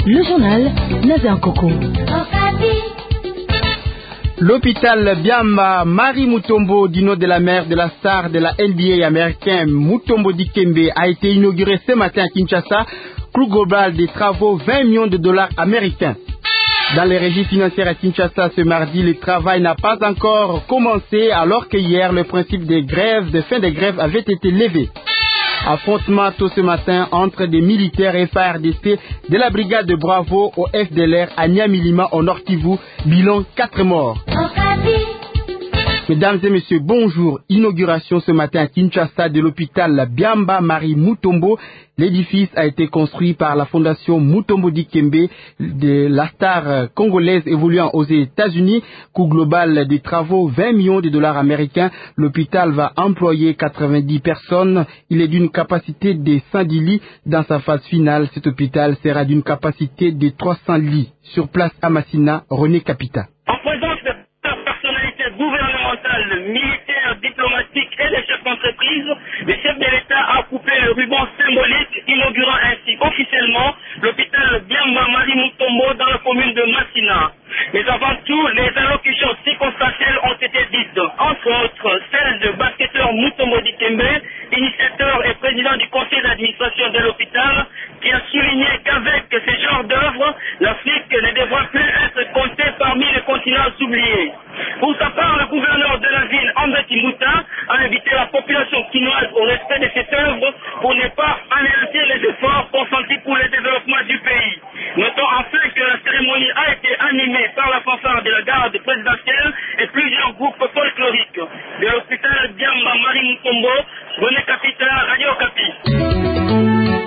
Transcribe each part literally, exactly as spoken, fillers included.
Le journal Nazaire Koko. L'hôpital Biamba Marie Mutombo, du nom de la mère de la star de la N B A américaine Mutombo Dikembe, a été inauguré ce matin à Kinshasa. Coût global des travaux vingt millions de dollars américains. Dans les régies financières à Kinshasa ce mardi, le travail n'a pas encore commencé alors que hier le principe des grèves, de fin des grèves avait été levé. Affrontement tôt ce matin entre des militaires F A R D C de la brigade de Bravo au F D L R à Niamilima au Nord Kivu, bilan quatre morts. Mesdames et messieurs, bonjour. Inauguration ce matin à Kinshasa de l'hôpital Biamba Marie Mutombo. L'édifice a été construit par la fondation Mutombo Dikembe de la star congolaise évoluant aux États-Unis. Coût global des travaux vingt millions de dollars américains. L'hôpital va employer quatre-vingt-dix personnes. Il est d'une capacité de cent dix lits. Dans sa phase finale, cet hôpital sera d'une capacité de trois cents lits. Sur place à Massina, René Capita. Gouvernementales, militaires, diplomatiques et les chefs d'entreprise, le chef de l'État a coupé le ruban symbolique, inaugurant ainsi officiellement l'hôpital Biamba Marie Mutombo dans la commune de Massina. Mais avant tout, les allocutions circonstancielles ont été dites, entre autres celle de basketteur Mutombo Dikembe, initiateur et président du conseil d'administration de l'hôpital, qui a souligné qu'avec ce genre d'œuvre, l'Afrique ne devra plus être comptée parmi les continents oubliés. Pour sa part, le gouverneur de la ville, Ambeti Mouta, a invité la population quinoise au respect de cette œuvre pour ne pas anéantir les efforts consentis pour le développement du pays. Notons enfin que la cérémonie a été animée par la fanfare de la garde présidentielle et plusieurs groupes folkloriques. De l'hôpital Biamba Marie Mutombo, René Capita, Radio Okapi.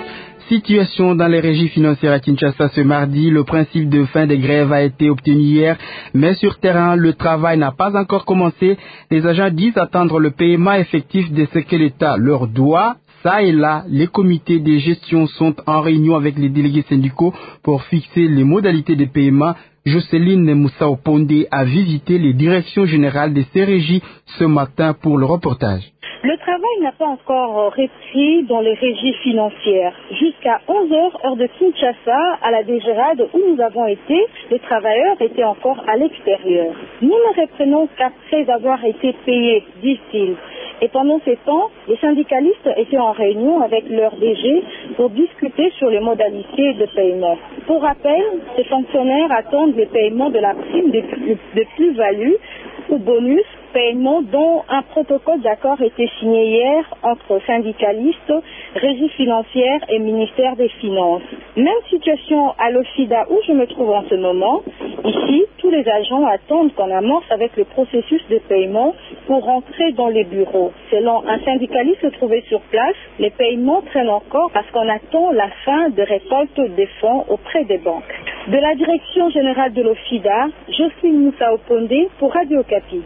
Situation dans les régies financières à Kinshasa ce mardi. Le principe de fin des grèves a été obtenu hier, mais sur terrain, le travail n'a pas encore commencé. Les agents disent attendre le paiement effectif de ce que l'État leur doit. Ça et là, les comités de gestion sont en réunion avec les délégués syndicaux pour fixer les modalités de paiement. Jocelyne Moussa Opondé a visité les directions générales de ces régies ce matin pour le reportage. Le travail n'a pas encore repris dans les régies financières. Jusqu'à onze heures, heure de Kinshasa, à la Dégérade où nous avons été, les travailleurs étaient encore à l'extérieur. Nous ne reprenons qu'après avoir été payés, disent-ils. Et pendant ces temps, les syndicalistes étaient en réunion avec leur D G pour discuter sur les modalités de paiement. Pour rappel, ces fonctionnaires attendent le paiement de la prime de, de plus-value ou bonus, paiement dont un protocole d'accord était signé hier entre syndicalistes, régie financière et ministère des Finances. Même situation à l'OFIDA où je me trouve en ce moment. Ici, tous les agents attendent qu'on amorce avec le processus de paiement pour rentrer dans les bureaux. Selon un syndicaliste trouvé sur place, les paiements traînent encore parce qu'on attend la fin de récolte des fonds auprès des banques. De la direction générale de l'OFIDA, Jocelyne Moussa Opondé pour Radio Okapi.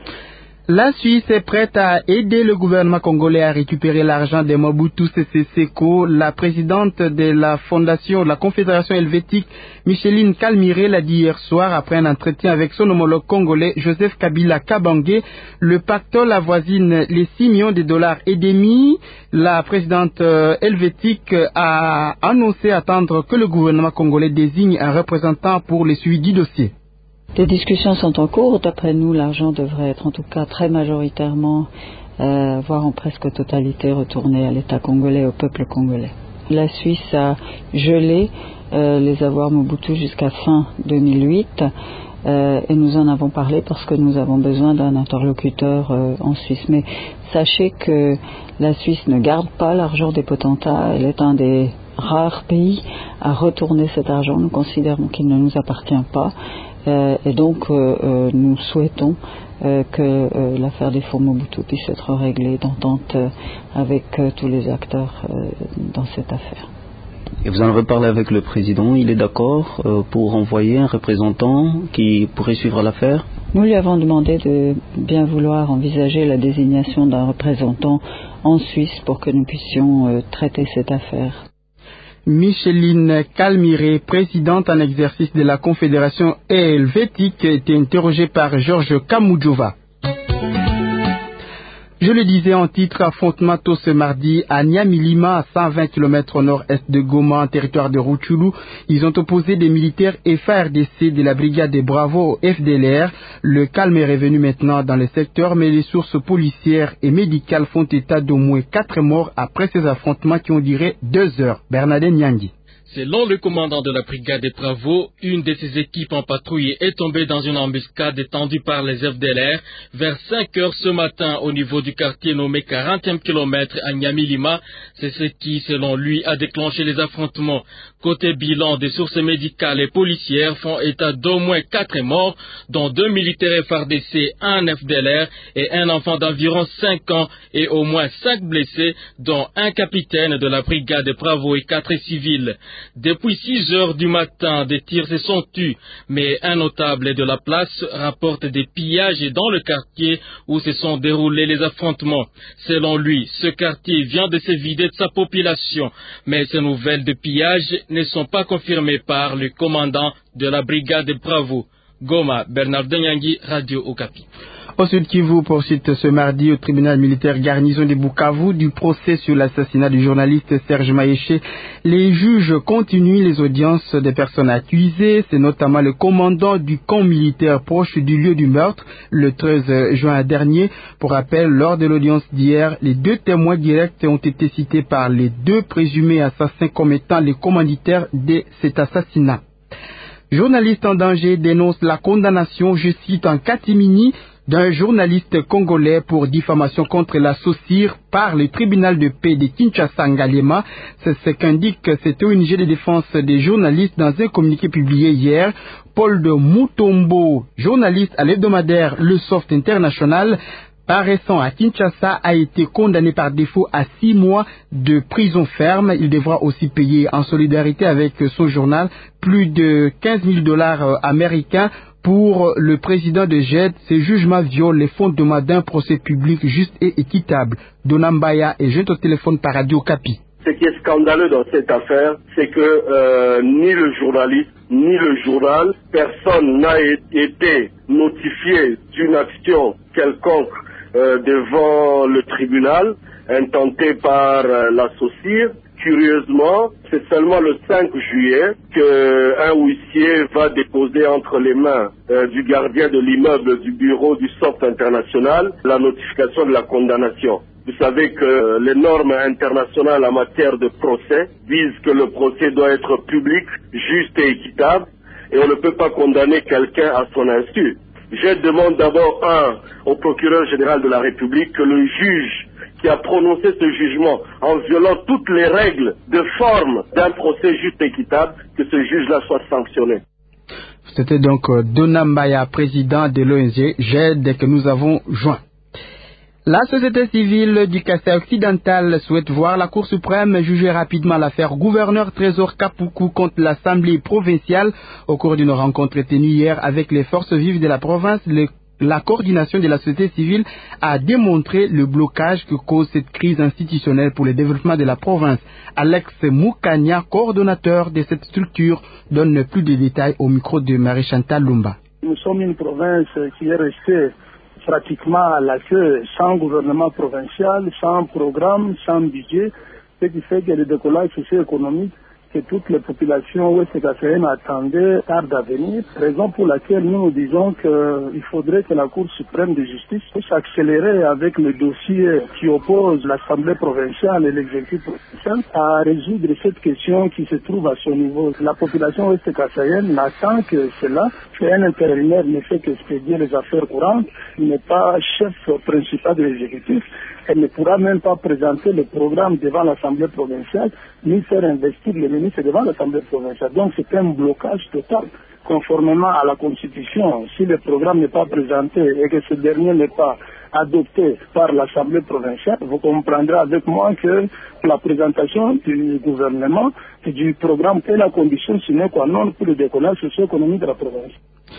La Suisse est prête à aider le gouvernement congolais à récupérer l'argent de Mobutu Sese Seko. La présidente de la fondation, de la Confédération helvétique, Micheline Kalmiré, l'a dit hier soir après un entretien avec son homologue congolais, Joseph Kabila Kabange. Le pactole avoisine les six millions de dollars et demi. La présidente helvétique a annoncé attendre que le gouvernement congolais désigne un représentant pour le suivi du dossier. Les discussions sont en cours. D'après nous, l'argent devrait être en tout cas très majoritairement, euh, voire en presque totalité, retourné à l'État congolais, au peuple congolais. La Suisse a gelé euh, les avoirs Mobutu jusqu'à fin deux mille huit euh, et nous en avons parlé parce que nous avons besoin d'un interlocuteur euh, en Suisse. Mais sachez que la Suisse ne garde pas l'argent des potentats. Elle est un des rares pays à retourner cet argent. Nous considérons qu'il ne nous appartient pas. Euh, et donc euh, euh, nous souhaitons euh, que euh, l'affaire des fonds Mobutu puisse être réglée d'entente euh, avec euh, tous les acteurs euh, dans cette affaire. Et vous en avez parlé avec le président, il est d'accord euh, pour envoyer un représentant qui pourrait suivre l'affaire? Nous lui avons demandé de bien vouloir envisager la désignation d'un représentant en Suisse pour que nous puissions euh, traiter cette affaire. Micheline Kalmiré, présidente en exercice de la Confédération helvétique, était interrogée par Georges Kamoudjova. Je le disais en titre, affrontement tôt ce mardi à Nyamilima, à cent vingt kilomètres au nord-est de Goma, en territoire de Rutshuru. Ils ont opposé des militaires F A R D C de la brigade des Bravos au F D L R. Le calme est revenu maintenant dans le secteur, mais les sources policières et médicales font état d'au moins quatre morts après ces affrontements qui ont duré deux heures. Bernadette Nyangi. Selon le commandant de la brigade des travaux, une de ses équipes en patrouille est tombée dans une embuscade étendue par les F D L R vers cinq heures ce matin au niveau du quartier nommé quarantième kilomètre à Nyamilima. C'est ce qui, selon lui, a déclenché les affrontements. Côté bilan, des sources médicales et policières font état d'au moins quatre morts, dont deux militaires F A R D C, un F D L R et un enfant d'environ cinq ans, et au moins cinq blessés, dont un capitaine de la brigade des travaux et quatre civils. Depuis six heures du matin, des tirs se sont tus, mais un notable de la place rapporte des pillages dans le quartier où se sont déroulés les affrontements. Selon lui, ce quartier vient de se vider de sa population, mais ces nouvelles de pillage ne sont pas confirmées par le commandant de la brigade de Bravo. Goma, Bernard Denyangi, Radio Okapi. Au Sud Kivu, poursuite ce mardi au tribunal militaire garnison de Bukavu du procès sur l'assassinat du journaliste Serge Maïché. Les juges continuent les audiences des personnes accusées. C'est notamment le commandant du camp militaire proche du lieu du meurtre le treize juin dernier. Pour rappel, lors de l'audience d'hier, les deux témoins directs ont été cités par les deux présumés assassins comme étant les commanditaires de cet assassinat. Journaliste en danger dénonce la condamnation, je cite, en catimini d'un journaliste congolais pour diffamation contre la SOCIR par le tribunal de paix de Kinshasa-Ngaliema. C'est ce qu'indique cette O N G de défense des journalistes dans un communiqué publié hier. Paul de Mutombo, journaliste à l'hebdomadaire Le Soft International, paraissant à Kinshasa, a été condamné par défaut à six mois de prison ferme. Il devra aussi payer en solidarité avec son journal plus de quinze mille dollars américains. Pour le président de G E D, ces jugements violent les fondements d'un procès public juste et équitable. Donambaya est jeune au téléphone par Radio Okapi. Ce qui est scandaleux dans cette affaire, c'est que euh, ni le journaliste, ni le journal, personne n'a été notifié d'une action quelconque euh, devant le tribunal, intentée par euh, la SOCIR. Curieusement, c'est seulement le cinq juillet qu'un huissier va déposer entre les mains euh, du gardien de l'immeuble du bureau du Soft International la notification de la condamnation. Vous savez que les normes internationales en matière de procès disent que le procès doit être public, juste et équitable, et on ne peut pas condamner quelqu'un à son insu. Je demande d'abord, un, au procureur général de la République que le juge qui a prononcé ce jugement en violant toutes les règles de forme d'un procès juste et équitable, que ce juge-là soit sanctionné. C'était donc Donambaya, président de l'O N G G E D que nous avons joint. La société civile du Kasaï occidental souhaite voir la Cour suprême juger rapidement l'affaire gouverneur Trésor Kapuku contre l'Assemblée provinciale. Au cours d'une rencontre tenue hier avec les forces vives de la province, le La coordination de la société civile a démontré le blocage que cause cette crise institutionnelle pour le développement de la province. Alex Moukania, coordonnateur de cette structure, donne plus de détails au micro de Marie-Chantal Lumba. Nous sommes une province qui est restée pratiquement à la queue, sans gouvernement provincial, sans programme, sans budget, ce qui fait que le décollage socio-économique que toutes les populations ouest-caféennes attendaient tarde à venir, raison pour laquelle nous nous disons qu'il faudrait que la Cour suprême de justice puisse accélérer avec le dossier qui oppose l'Assemblée provinciale et l'exécutif provincial à résoudre cette question qui se trouve à son niveau. La population ouest-caféenne n'attend que cela, qu'un intérimaire ne fait qu'expédier les affaires courantes, il n'est pas chef principal de l'exécutif, elle ne pourra même pas présenter le programme devant l'Assemblée provinciale, ni faire investir le ministre devant l'Assemblée provinciale. Donc c'est un blocage total. Conformément à la Constitution, si le programme n'est pas présenté et que ce dernier n'est pas adopté par l'Assemblée provinciale, vous comprendrez avec moi que la présentation du gouvernement et du programme est la condition sine qua non pour le décollage socio-économique de la province.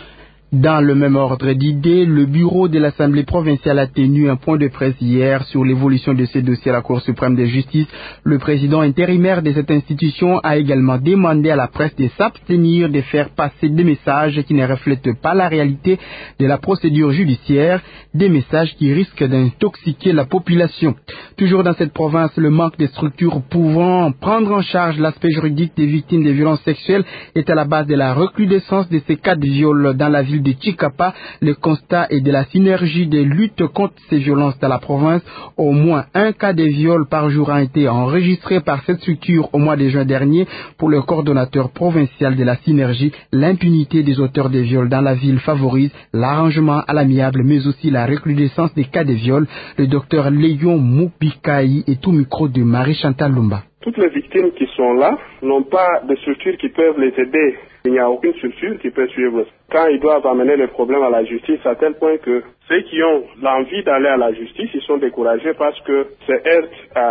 Dans le même ordre d'idées, le bureau de l'Assemblée provinciale a tenu un point de presse hier sur l'évolution de ces dossiers à la Cour suprême de justice. Le président intérimaire de cette institution a également demandé à la presse de s'abstenir de faire passer des messages qui ne reflètent pas la réalité de la procédure judiciaire, des messages qui risquent d'intoxiquer la population. Toujours dans cette province, le manque de structures pouvant prendre en charge l'aspect juridique des victimes de violences sexuelles est à la base de la recrudescence de ces cas de viol dans la ville de Chikapa. Le constat est de la synergie des luttes contre ces violences dans la province. Au moins un cas de viol par jour a été enregistré par cette structure au mois de juin dernier. Pour le coordonnateur provincial de la synergie, l'impunité des auteurs de viols dans la ville favorise l'arrangement à l'amiable, mais aussi la recrudescence des cas de viol. Le docteur Léon Moupikaï est au micro de Marie-Chantal Lumba. Toutes les victimes qui sont là n'ont pas de structures qui peuvent les aider. Il n'y a aucune structure qui peut suivre. Quand ils doivent amener le problème à la justice, à tel point que ceux qui ont l'envie d'aller à la justice, ils sont découragés parce que ça heurte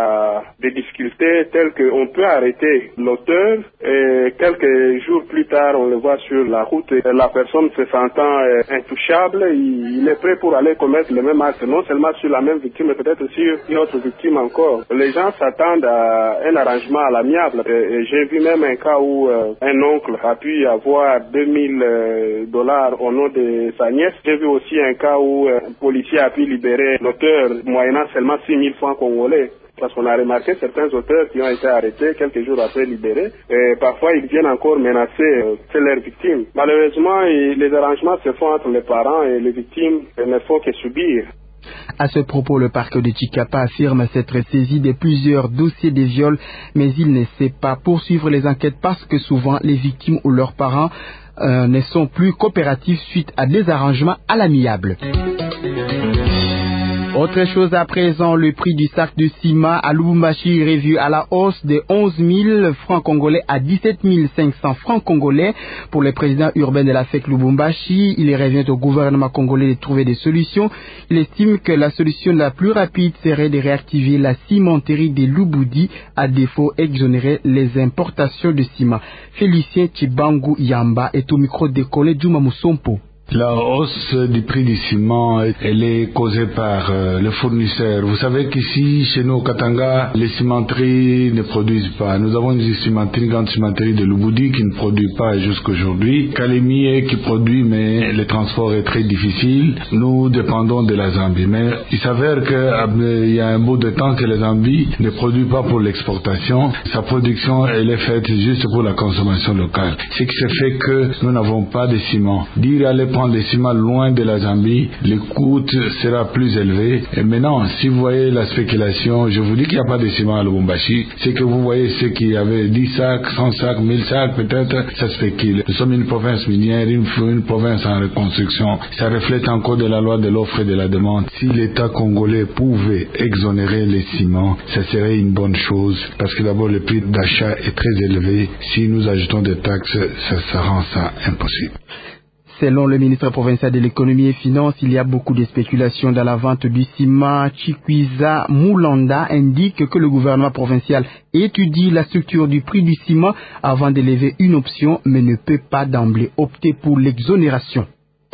à des difficultés telles qu'on peut arrêter l'auteur et quelques jours plus tard, on le voit sur la route. La personne se sentant intouchable, il est prêt pour aller commettre le même acte, non seulement sur la même victime, mais peut-être sur une autre victime encore. Les gens s'attendent à un arrangement à l'amiable. Et j'ai vu même un cas où un oncle a pu avoir deux mille dollars au nom de sa nièce. J'ai vu aussi un cas où un policier a pu libérer l'auteur moyennant seulement six mille francs congolais. Parce qu'on a remarqué certains auteurs qui ont été arrêtés quelques jours après libérés. Et parfois, ils viennent encore menacer leurs victimes. Malheureusement, les arrangements se font entre les parents et les victimes ne font que subir. À ce propos, le parquet de Chikapa affirme s'être saisi de plusieurs dossiers de viol, mais il ne sait pas poursuivre les enquêtes parce que souvent les victimes ou leurs parents euh, ne sont plus coopératifs suite à des arrangements à l'amiable. Autre chose à présent, le prix du sac de ciment à Lubumbashi est revu à la hausse de onze mille francs congolais à dix-sept mille cinq cents francs congolais. Pour le président urbain de la F E C Lubumbashi, il revient au gouvernement congolais de trouver des solutions. Il estime que la solution la plus rapide serait de réactiver la cimenterie de Lubudi, à défaut exonérer les importations de ciment. Félicien Chibangu Yamba est au micro de Kole Djuma Musompo. La hausse du prix du ciment, elle est causée par euh, le fournisseur. Vous savez qu'ici, chez nous au Katanga, les cimenteries ne produisent pas. Nous avons une cimenterie, une grande cimenterie de Lubudi qui ne produit pas jusqu'aujourd'hui. Kalemi qui produit, mais le transport est très difficile. Nous dépendons de la Zambie. Mais il s'avère qu'il euh, y a un bout de temps que la Zambie ne produit pas pour l'exportation. Sa production, elle est faite juste pour la consommation locale. Ce qui se fait que nous n'avons pas de ciment. Dire aller prendre des ciments loin de la Zambie, le coût sera plus élevé. Et maintenant, si vous voyez la spéculation, je vous dis qu'il n'y a pas de ciment à Lubumbashi, c'est que vous voyez ceux qui avaient dix sacs, cent sacs, mille sacs, peut-être, ça spécule. Nous sommes une province minière, une, une province en reconstruction. Ça reflète encore de la loi de l'offre et de la demande. Si l'État congolais pouvait exonérer les ciments, ça serait une bonne chose, parce que d'abord le prix d'achat est très élevé. Si nous ajoutons des taxes, ça, ça rend ça impossible. Selon le ministre provincial de l'économie et finances, il y a beaucoup de spéculations dans la vente du ciment. Chikwiza Moulanda indique que le gouvernement provincial étudie la structure du prix du ciment avant d'élever une option, mais ne peut pas d'emblée opter pour l'exonération.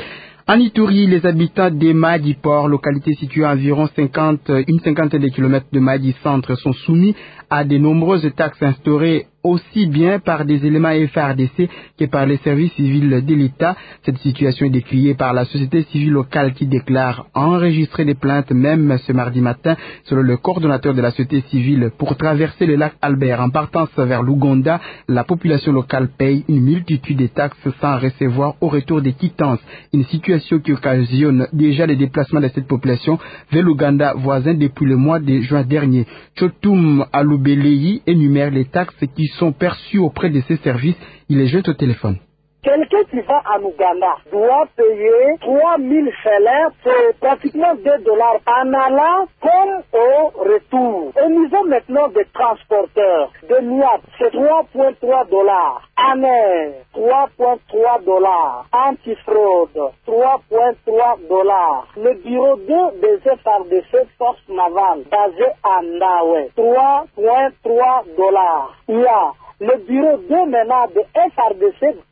En Ituri, les habitants des Madi Port, localité située à environ cinquante, une cinquantaine de kilomètres de Madi Centre, sont soumis à de nombreuses taxes instaurées aussi bien par des éléments F A R D C que par les services civils de l'État. Cette situation est décriée par la société civile locale qui déclare enregistrer des plaintes même ce mardi matin. Selon le coordonnateur de la société civile, pour traverser le lac Albert en partance vers l'Ouganda, la population locale paye une multitude de taxes sans recevoir au retour des quittances. Une situation qui occasionne déjà les déplacements de cette population vers l'Ouganda voisin depuis le mois de juin dernier. Chotum Aloubeleyi énumère les taxes qui sont perçus auprès de ces services. Il est jeune au téléphone. Quelqu'un qui va en Ouganda doit payer trois mille salaires, c'est pratiquement deux dollars en allant comme au retour. Au niveau maintenant des transporteurs, de N I A P, c'est trois virgule trois dollars. A N E R, trois virgule trois dollars. Antifraude, trois virgule trois dollars. Le bureau deux des F A R D C, Force Navale, basé à Ndawe, trois virgule trois dollars. Il y a le bureau deux maintenant de F A R D C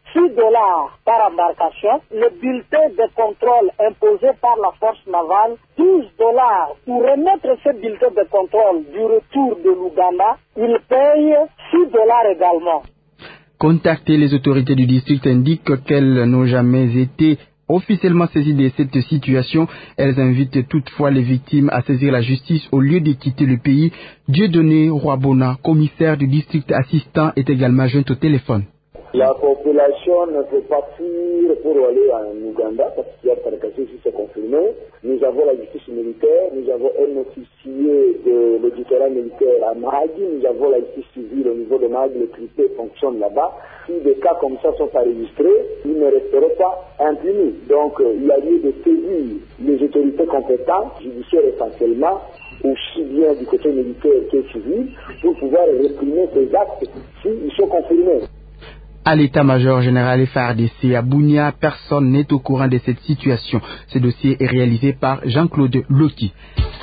six dollars par embarcation. Le bulletin de contrôle imposé par la force navale, douze dollars. Pour remettre ce bulletin de contrôle du retour de l'Ouganda, il paye six dollars également. Contacter les autorités du district indique qu'elles n'ont jamais été officiellement saisies de cette situation. Elles invitent toutefois les victimes à saisir la justice au lieu de quitter le pays. Dieudonné Roabona, commissaire du district assistant, est également joint au téléphone. La population ne peut pas fuir pour aller en Ouganda parce qu'il y a Tarakasi, si c'est confirmé. Nous avons la justice militaire, nous avons un officier de l'éditorial militaire à Mahagi, nous avons la justice civile au niveau de Mahagi, le tripé fonctionne là-bas. Si des cas comme ça sont enregistrés, ils ne resteront pas impunis. Donc euh, il y a lieu de saisir les autorités compétentes, judiciaires essentiellement, aussi bien du côté militaire que civil, pour pouvoir réprimer ces actes s'ils sont confirmés. À l'état-major général F R D C à Bunia, personne n'est au courant de cette situation. Ce dossier est réalisé par Jean-Claude Loki.